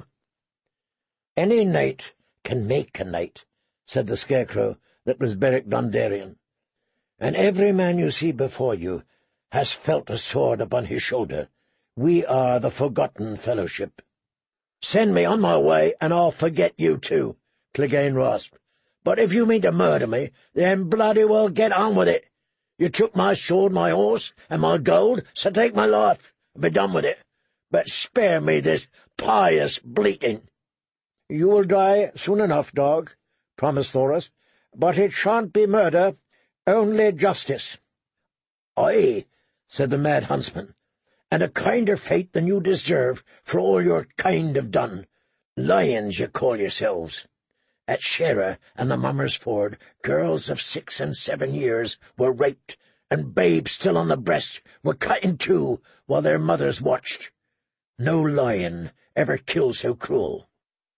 Any knight can make a knight, said the Scarecrow that was Beric Dondarrion. And every man you see before you has felt a sword upon his shoulder. We are the Forgotten Fellowship. Send me on my way, and I'll forget you too, Clegane rasped. But if you mean to murder me, then bloody well get on with it. You took my sword, my horse, and my gold, so take my life, and be done with it. But spare me this pious bleating. You will die soon enough, dog, promised Thoros, but it shan't be murder, only justice. Aye, said the mad huntsman, and a kinder fate than you deserve for all your kind have done. Lions you call yourselves. At Shera and the Mummers' Ford, girls of 6 and 7 years were raped, and babes still on the breast were cut in two while their mothers watched. No lion ever killed so cruel.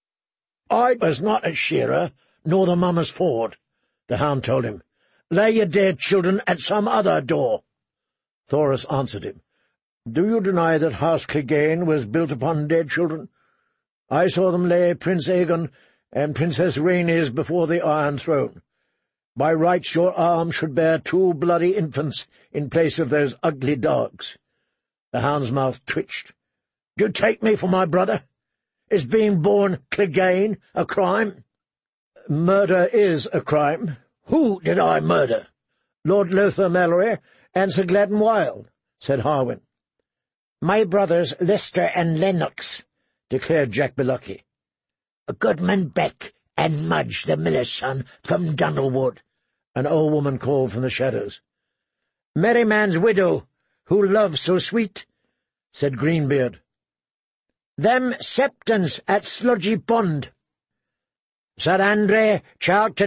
I was not at Shera, nor the Mummers' Ford, the hound told him. Lay your dead children at some other door. Thoros answered him. Do you deny that House Clegane was built upon dead children? I saw them lay Prince Aegon and Princess Rhaenys before the Iron Throne. By rights your arm should bear 2 bloody infants in place of those ugly dogs. The hound's mouth twitched. Do you take me for my brother? Is being born Clegane a crime? Murder is a crime. Who did I murder? Lord Lothar Mallory and Sir Gladden Wild, said Harwin. My brothers Lister and Lennox, declared Jack Bilucky. Goodman Beck and Mudge, the miller's son, from Dunderwood, an old woman called from the shadows. Merryman's widow, who loves so sweet, said Greenbeard. Them Septons at Sludgy Pond. Sir Andre Charlton,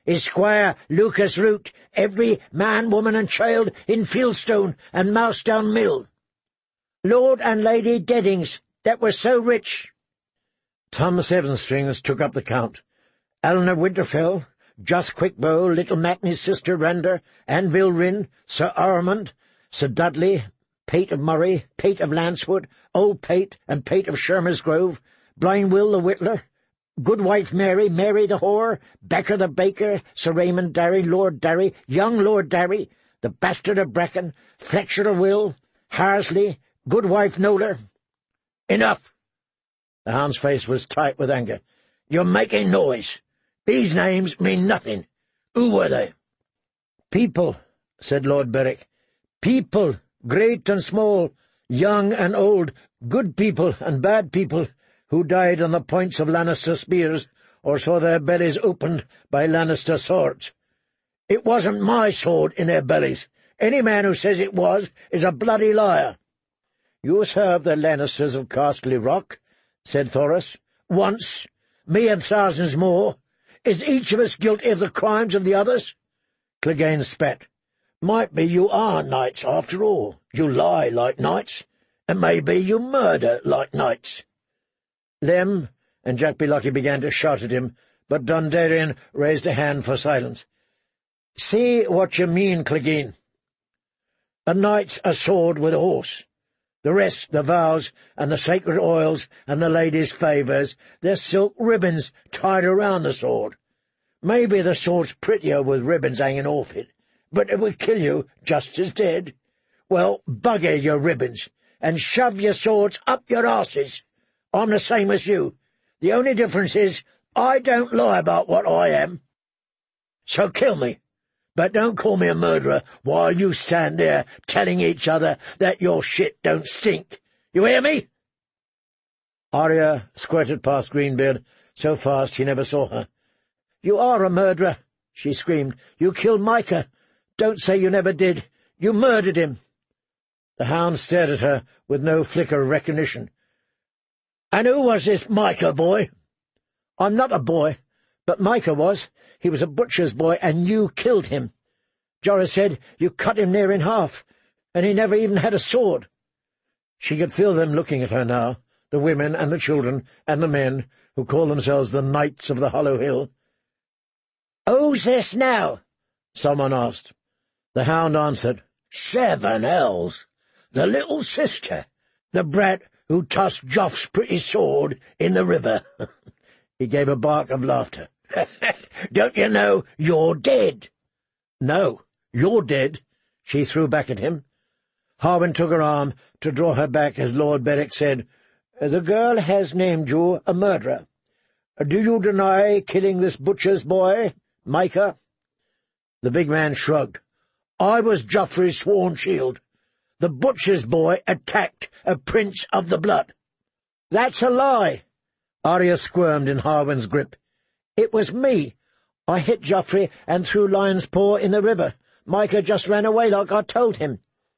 is Squire Lucas Root, every man, woman, and child in Fieldstone and Mousedown Mill. Lord and Lady Deddings, that were so rich. Tom Sevenstrings took up the count. Eleanor Winterfell, Just Quickbow, little Matney's sister Randa, Anvil Rynn, Sir Ormond, Sir Dudley, Pate of Murray, Pate of Lancewood, Old Pate, and Pate of Shermer's Grove, Blind Will the Whittler, Goodwife Mary, Mary the Whore, Becker the Baker, Sir Raymond Darry, Lord Darry, young Lord Darry, the Bastard of Bracken, Fletcher of Will, Harsley, Goodwife Noller. Enough! The hound's face was tight with anger. You're making noise. These names mean nothing. Who were they? People, said Lord Berwick. People, great and small, young and old, good people and bad people, who died on the points of Lannister spears, or saw their bellies opened by Lannister swords. It wasn't my sword in their bellies. Any man who says it was is a bloody liar. You served the Lannisters of Castle Rock, said Thoros. Once. Me and thousands more. Is each of us guilty of the crimes of the others? Clegane spat. Might be you are knights after all. You lie like knights, and maybe you murder like knights. Lem and Jack Bilocky began to shout at him, but Dondarrion raised a hand for silence. Say what you mean, Clegane. A knight's a sword with a horse. The rest, the vows, and the sacred oils, and the ladies' favours, they're silk ribbons tied around the sword. Maybe the sword's prettier with ribbons hanging off it, but it would kill you just as dead. Well, bugger your ribbons, and shove your swords up your arses. I'm the same as you. The only difference is I don't lie about what I am. So kill me, but don't call me a murderer while you stand there telling each other that your shit don't stink. You hear me? Arya squirted past Greenbeard so fast he never saw her. You are a murderer, she screamed. You killed Micah. Don't say you never did. You murdered him. The hound stared at her with no flicker of recognition. And who was this Micah boy? I'm not a boy, but Micah was. He was a butcher's boy, and you killed him. Jorah said you cut him near in half, and he never even had a sword. She could feel them looking at her now, the women and the children and the men who call themselves the Knights of the Hollow Hill. "Who's this now?" someone asked. The hound answered, "7 hells! The little sister, the brat who tossed Joff's pretty sword in the river." He gave a bark of laughter. "Don't you know you're dead?" "No, you're dead," she threw back at him. Harwin took her arm to draw her back as Lord Berwick said, "The girl has named you a murderer. Do you deny killing this butcher's boy, Micah?" The big man shrugged. "I was Joffrey's sworn shield. The butcher's boy attacked a prince of the blood." "That's a lie." Arya squirmed in Harwin's grip. "It was me. I hit Joffrey and threw Lion's Paw in the river. Micah just ran away like I told him."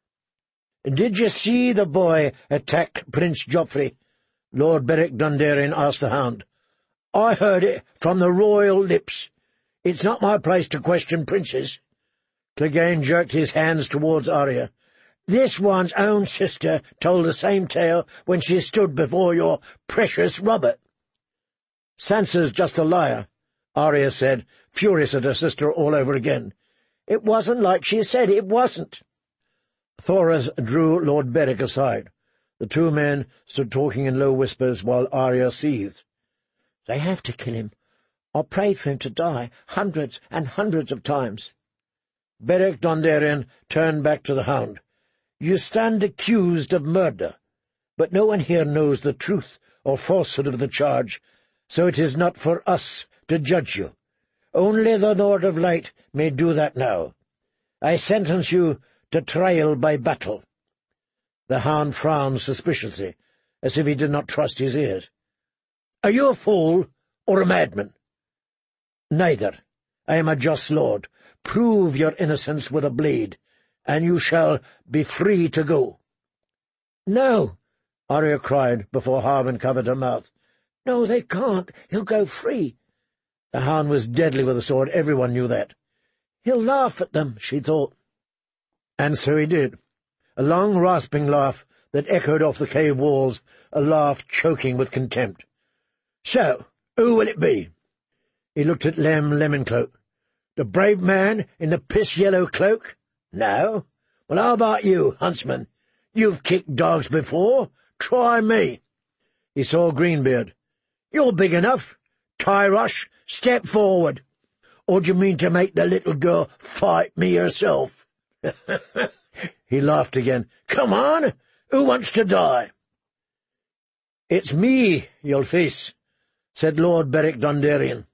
"Did you see the boy attack Prince Joffrey?" Lord Beric Dondarrion asked the hound. "I heard it from the royal lips. It's not my place to question princes." Clegane jerked his hands towards Arya. "This one's own sister told the same tale when she stood before your precious Robert." "Sansa's just a liar," Arya said, furious at her sister all over again. "It wasn't like she said, it wasn't." Thoros drew Lord Beric aside. The two men stood talking in low whispers while Arya seethed. "They have to kill him. I prayed for him to die hundreds and hundreds of times." Beric Dondarrion turned back to the hound. "You stand accused of murder, but no one here knows the truth or falsehood of the charge, so it is not for us to judge you. Only the Lord of Light may do that now. I sentence you to trial by battle." The hound frowned suspiciously, as if he did not trust his ears. "Are you a fool or a madman?" "Neither. I am a just lord. Prove your innocence with a blade, and you shall be free to go." "No," Arya cried before Harwin covered her mouth. "No, they can't. He'll go free." The hound was deadly with a sword, everyone knew that. "He'll laugh at them," she thought. And so he did. A long, rasping laugh that echoed off the cave walls, a laugh choking with contempt. "So, who will it be?" He looked at Lem Lemoncloak. "The brave man in the piss-yellow cloak? No? Well, how about you, huntsman? You've kicked dogs before. Try me." He saw Greenbeard. "You're big enough. Tyrush, step forward. Or do you mean to make the little girl fight me herself?" He laughed again. "Come on! Who wants to die?" "It's me, your face," said Lord Beric Dondarrion.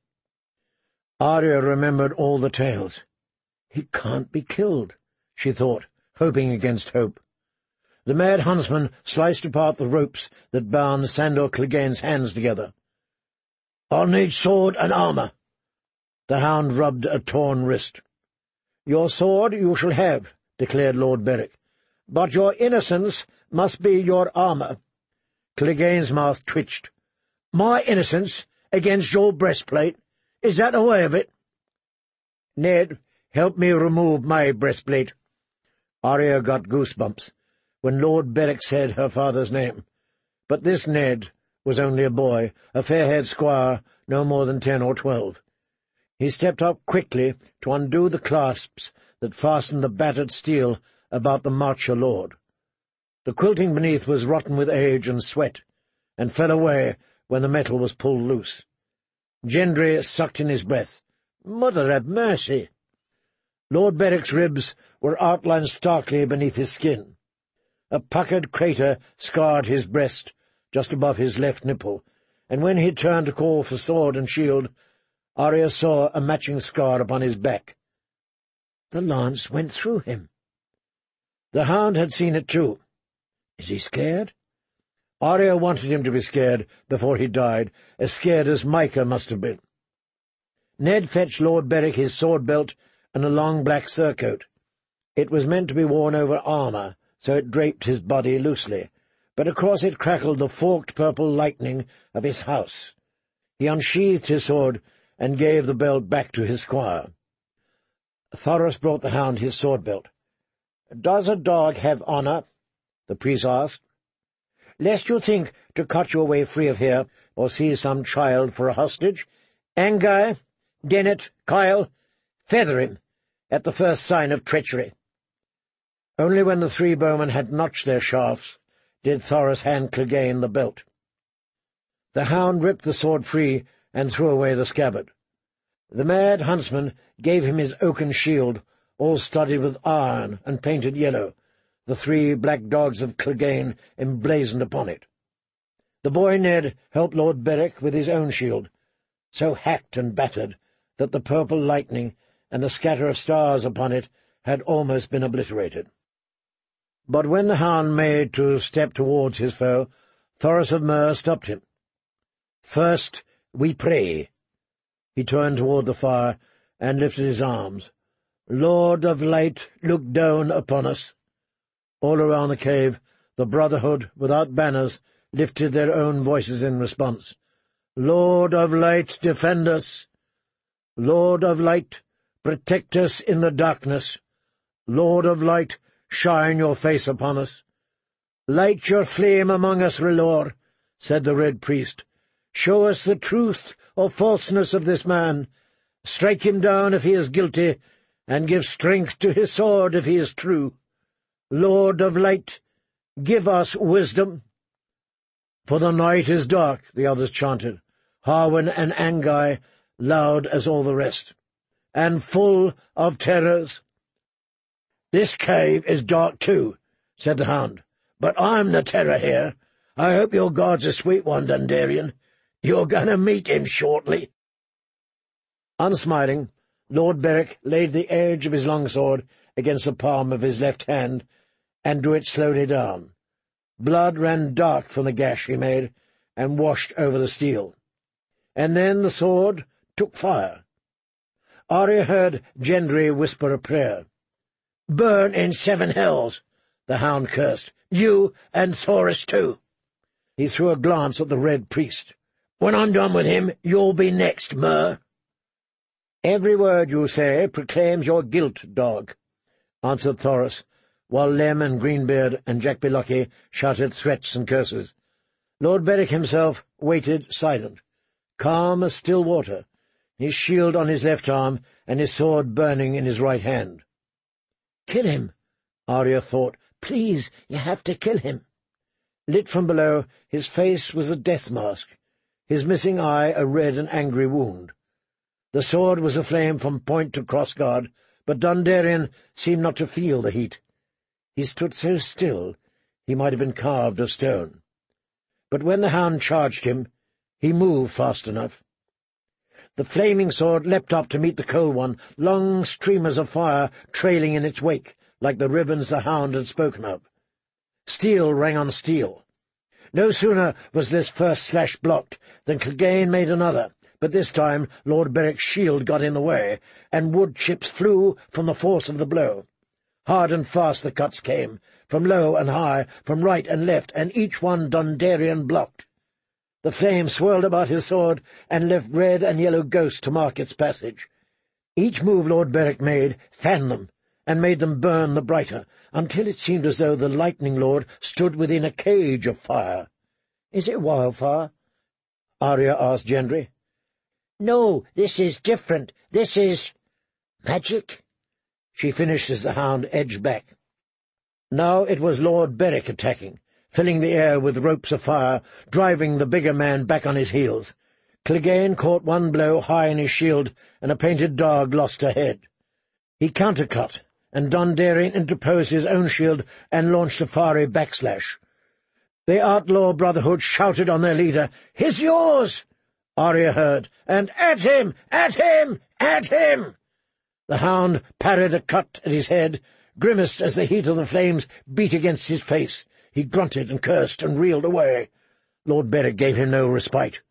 Arya remembered all the tales. "He can't be killed," she thought, hoping against hope. The mad huntsman sliced apart the ropes that bound Sandor Clegane's hands together. "I'll need sword and armour." The hound rubbed a torn wrist. "Your sword you shall have," declared Lord Beric, "but your innocence must be your armour." Clegane's mouth twitched. "My innocence against your breastplate? Is that the way of it?" "Ned, help me remove my breastplate." Arya got goosebumps when Lord Beric said her father's name. But this Ned was only a boy, a fair-haired squire, no more than 10 or 12. He stepped up quickly to undo the clasps that fastened the battered steel about the Marcher Lord. The quilting beneath was rotten with age and sweat, and fell away when the metal was pulled loose. Gendry sucked in his breath. "Mother have mercy!" Lord Beric's ribs were outlined starkly beneath his skin. A puckered crater scarred his breast, just above his left nipple, and when he turned to call for sword and shield, Arya saw a matching scar upon his back. The lance went through him. The hound had seen it too. Is he scared? Arya wanted him to be scared before he died, as scared as Micah must have been. Ned fetched Lord Beric his sword-belt and a long black surcoat. It was meant to be worn over armour, so it draped his body loosely, but across it crackled the forked purple lightning of his house. He unsheathed his sword and gave the belt back to his squire. Thoros brought the hound his sword-belt. "Does a dog have honour?" the priest asked. "Lest you think to cut your way free of here, or see some child for a hostage, Angai, Dennett, Kyle, feather him at the first sign of treachery." Only when the 3 bowmen had notched their shafts did Thoros hand Clegane the belt. The hound ripped the sword free and threw away the scabbard. The mad huntsman gave him his oaken shield, all studded with iron and painted yellow, the 3 black dogs of Clegane emblazoned upon it. The boy Ned helped Lord Beric with his own shield, so hacked and battered that the purple lightning and the scatter of stars upon it had almost been obliterated. But when the hound made to step towards his foe, Thoros of Myr stopped him. "First we pray." He turned toward the fire and lifted his arms. "Lord of Light, look down upon us." All around the cave, the Brotherhood, without banners, lifted their own voices in response. "Lord of Light, defend us. Lord of Light, protect us in the darkness. Lord of Light, shine your face upon us." "Light your flame among us, R'hllor," said the Red Priest. "Show us the truth or falseness of this man. Strike him down if he is guilty, and give strength to his sword if he is true. Lord of Light, give us wisdom." "For the night is dark," the others chanted, Harwin and Angai loud as all the rest, "and full of terrors." "This cave is dark too," said the hound, "but I'm the terror here. I hope your guard's a sweet one, Dondarrion. You're going to meet him shortly." Unsmiling, Lord Beric laid the edge of his longsword against the palm of his left hand and drew it slowly down. Blood ran dark from the gash he made and washed over the steel. And then the sword took fire. Arya heard Gendry whisper a prayer. "Burn in 7 hells," the hound cursed. "You and Thoros too." He threw a glance at the Red Priest. "When I'm done with him, you'll be next, Myr." "Every word you say proclaims your guilt, dog," answered Thoris, while Lem and Greenbeard and Jack Bilocky shouted threats and curses. Lord Beric himself waited silent, calm as still water, his shield on his left arm and his sword burning in his right hand. "Kill him," Arya thought. "Please, you have to kill him." Lit from below, his face was a death mask, his missing eye a red and angry wound. The sword was aflame from point to crossguard, but Dondarrion seemed not to feel the heat. He stood so still he might have been carved of stone. But when the hound charged him, he moved fast enough. The flaming sword leapt up to meet the cold one, long streamers of fire trailing in its wake, like the ribbons the hound had spoken of. Steel rang on steel. No sooner was this first slash blocked than Clegane made another, but this time Lord Beric's shield got in the way, and wood chips flew from the force of the blow. Hard and fast the cuts came, from low and high, from right and left, and each one Dondarrion blocked. The flame swirled about his sword and left red and yellow ghosts to mark its passage. Each move Lord Beric made fanned them, and made them burn the brighter, until it seemed as though the Lightning Lord stood within a cage of fire. "Is it wildfire?" Arya asked Gendry. "No, this is different. This is magic," she finished as the hound edged back. Now it was Lord Beric attacking, filling the air with ropes of fire, driving the bigger man back on his heels. Clegane caught one blow high in his shield, and a painted dog lost a head. He countercut, and Dondarrion interposed his own shield and launched a fiery backslash. The Outlaw Brotherhood shouted on their leader, "He's yours!" Arya heard, and "At him! At him! At him!" The hound parried a cut at his head, grimaced as the heat of the flames beat against his face. He grunted and cursed and reeled away. Lord Beric gave him no respite.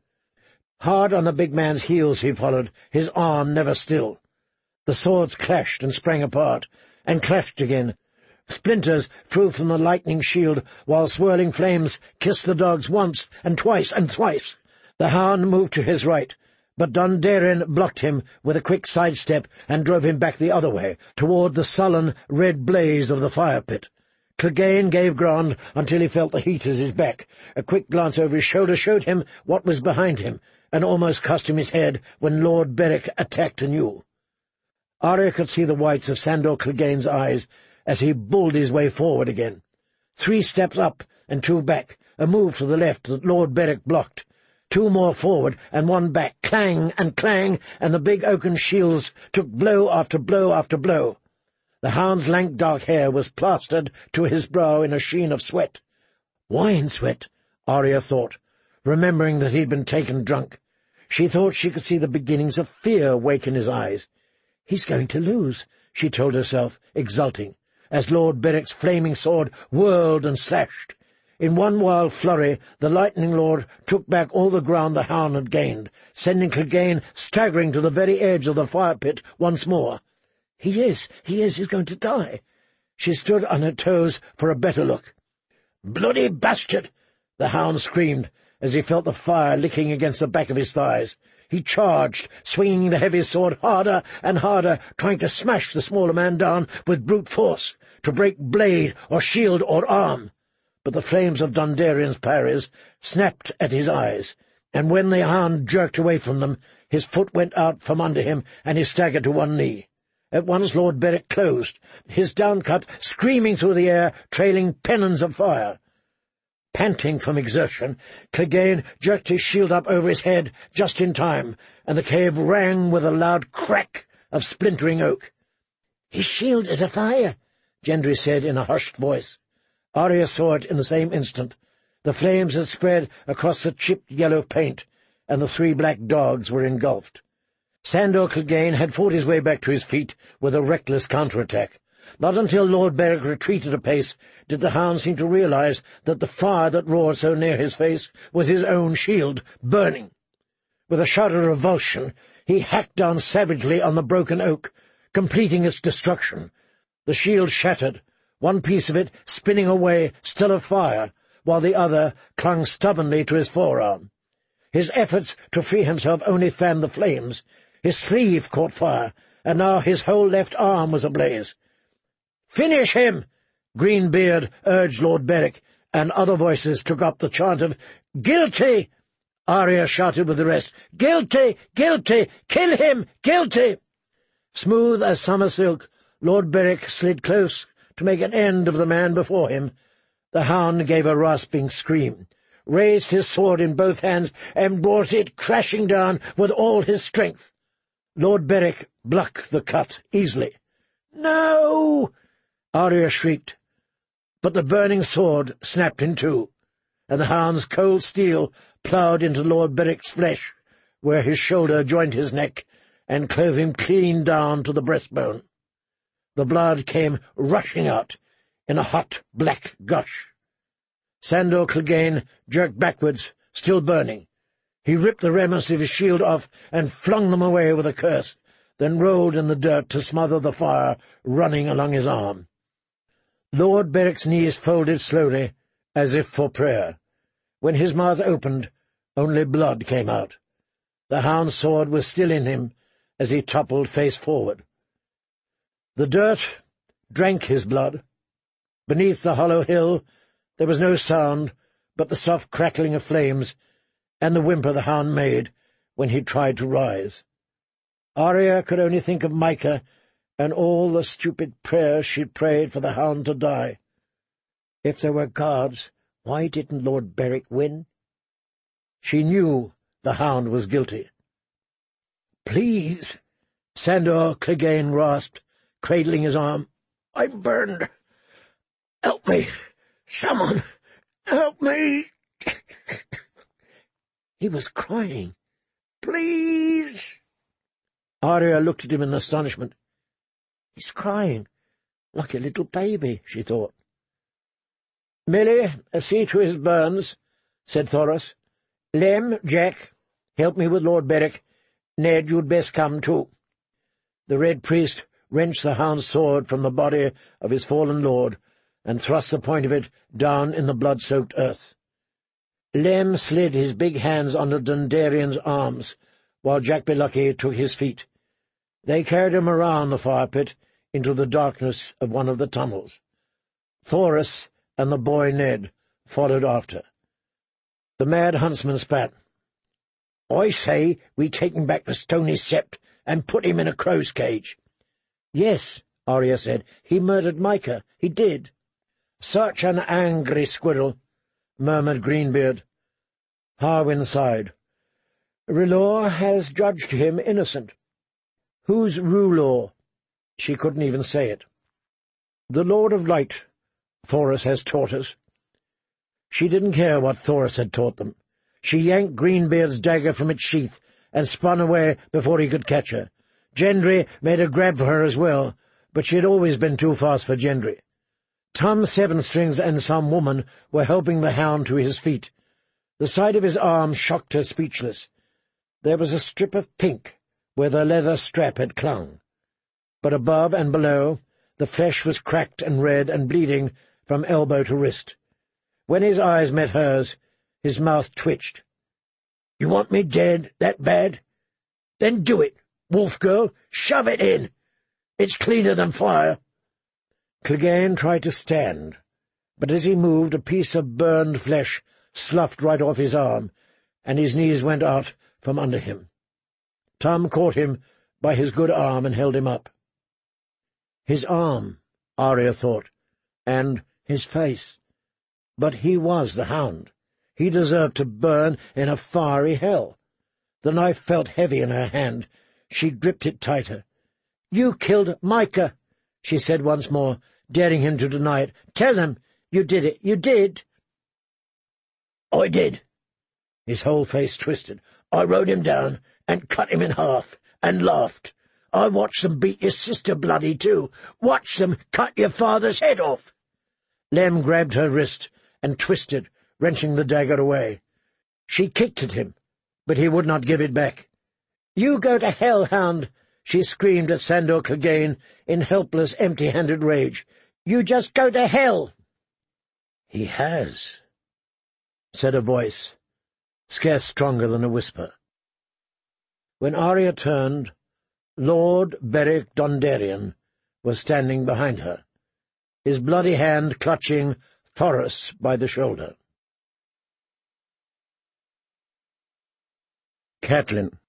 Hard on the big man's heels he followed, his arm never still. The swords clashed and sprang apart, and clashed again. Splinters flew from the lightning shield, while swirling flames kissed the dogs once and twice and thrice. The hound moved to his right, but Dondarrion blocked him with a quick sidestep and drove him back the other way, toward the sullen red blaze of the fire-pit. Clegane gave ground until he felt the heat at his back. A quick glance over his shoulder showed him what was behind him, and almost cost him his head when Lord Beric attacked anew. Arya could see the whites of Sandor Clegane's eyes as he bulled his way forward again. 3 steps up and 2 back, a move to the left that Lord Beric blocked. 2 more forward and 1 back, clang and clang, and the big oaken shields took blow after blow after blow. The hound's lank dark hair was plastered to his brow in a sheen of sweat. Wine sweat, Arya thought, remembering that he'd been taken drunk. She thought she could see the beginnings of fear wake in his eyes. "He's going to lose," she told herself, exulting, as Lord Beric's flaming sword whirled and slashed. In one wild flurry, the Lightning Lord took back all the ground the hound had gained, sending Clegane staggering to the very edge of the fire-pit once more. He's going to die." She stood on her toes for a better look. "Bloody bastard!" the hound screamed, as he felt the fire licking against the back of his thighs. He charged, swinging the heavy sword harder and harder, trying to smash the smaller man down with brute force, to break blade or shield or arm. But the flames of Dondarrion's parries snapped at his eyes, and when the hound jerked away from them, his foot went out from under him, and he staggered to one knee. At once Lord Beric closed, his downcut screaming through the air, trailing pennons of fire. Panting from exertion, Clegane jerked his shield up over his head just in time, and the cave rang with a loud crack of splintering oak. "His shield is afire," Gendry said in a hushed voice. Arya saw it in the same instant. The flames had spread across the chipped yellow paint, and the 3 black dogs were engulfed. Sandor Clegane had fought his way back to his feet with a reckless counterattack. Not until Lord Beric retreated a pace did the hound seem to realize that the fire that roared so near his face was his own shield, burning. With a shout of revulsion, he hacked down savagely on the broken oak, completing its destruction. The shield shattered, one piece of it spinning away, still afire, while the other clung stubbornly to his forearm. His efforts to free himself only fanned the flames. His sleeve caught fire, and now his whole left arm was ablaze. "Finish him!" Greenbeard urged Lord Berwick, and other voices took up the chant of "Guilty!" Arya shouted with the rest, "Guilty! Guilty! Kill him! Guilty!" Smooth as summer silk, Lord Berwick slid close to make an end of the man before him. The hound gave a rasping scream, raised his sword in both hands, and brought it crashing down with all his strength. Lord Berwick blocked the cut easily. "No!" Arya shrieked, but the burning sword snapped in two, and the hound's cold steel ploughed into Lord Berwick's flesh, where his shoulder joined his neck, and clove him clean down to the breastbone. The blood came rushing out in a hot black gush. Sandor Clegane jerked backwards, still burning. He ripped the remnants of his shield off and flung them away with a curse, then rolled in the dirt to smother the fire running along his arm. Lord Berwick's knees folded slowly, as if for prayer. When his mouth opened, only blood came out. The hound's sword was still in him as he toppled face forward. The dirt drank his blood. Beneath the hollow hill there was no sound but the soft crackling of flames and the whimper the hound made when he tried to rise. Arya could only think of Micah and all the stupid prayers she'd prayed for the hound to die. If there were guards, why didn't Lord Berwick win? She knew the hound was guilty. "Please," Sandor Clegane rasped, cradling his arm. "I'm burned. Help me. Someone, help me." He was crying. "Please." Arya looked at him in astonishment. "He's crying like a little baby," she thought. "Milly, see to his burns," said Thoros. "Lem, Jack, help me with Lord Berwick. Ned, you'd best come too." The Red Priest wrenched the hound's sword from the body of his fallen lord and thrust the point of it down in the blood-soaked earth. Lem slid his big hands under Dundarian's arms, while Jack Bilucky took his feet. They carried him around the fire pit into the darkness of one of the tunnels. Thoros and the boy Ned followed after. The mad huntsman spat. "I say we take him back to Stony Sept and put him in a crow's cage." "Yes," Arya said, "he murdered Micah. He did." "Such an angry squirrel," murmured Greenbeard. Harwin sighed. "R'hllor has judged him innocent." "Who's R'hllor?" She couldn't even say it. "The Lord of Light, Thoros has taught us." She didn't care what Thoros had taught them. She yanked Greenbeard's dagger from its sheath and spun away before he could catch her. Gendry made a grab for her as well, but she had always been too fast for Gendry. Tom Sevenstrings and some woman were helping the hound to his feet. The sight of his arm shocked her speechless. There was a strip of pink where the leather strap had clung, but above and below the flesh was cracked and red and bleeding from elbow to wrist. When his eyes met hers, his mouth twitched. "You want me dead, that bad? Then do it, wolf girl, shove it in. It's cleaner than fire." Clegane tried to stand, but as he moved a piece of burned flesh sloughed right off his arm, and his knees went out from under him. Tom caught him by his good arm and held him up. His arm, Arya thought, and his face. But he was the hound. He deserved to burn in a fiery hell. The knife felt heavy in her hand. She gripped it tighter. "You killed Micah," she said once more, daring him to deny it. "Tell them you did it. You did." "I did." His whole face twisted. "I rode him down and cut him in half, and laughed. I watched them beat your sister bloody too. Watched them cut your father's head off." Lem grabbed her wrist and twisted, wrenching the dagger away. She kicked at him, but he would not give it back. "You go to hell, hound!" she screamed at Sandor Clegane in helpless, empty-handed rage. "You just go to hell!" "He has," said a voice, scarce stronger than a whisper. When Arya turned, Lord Beric Dondarrion was standing behind her, his bloody hand clutching Thoros by the shoulder. Catelyn.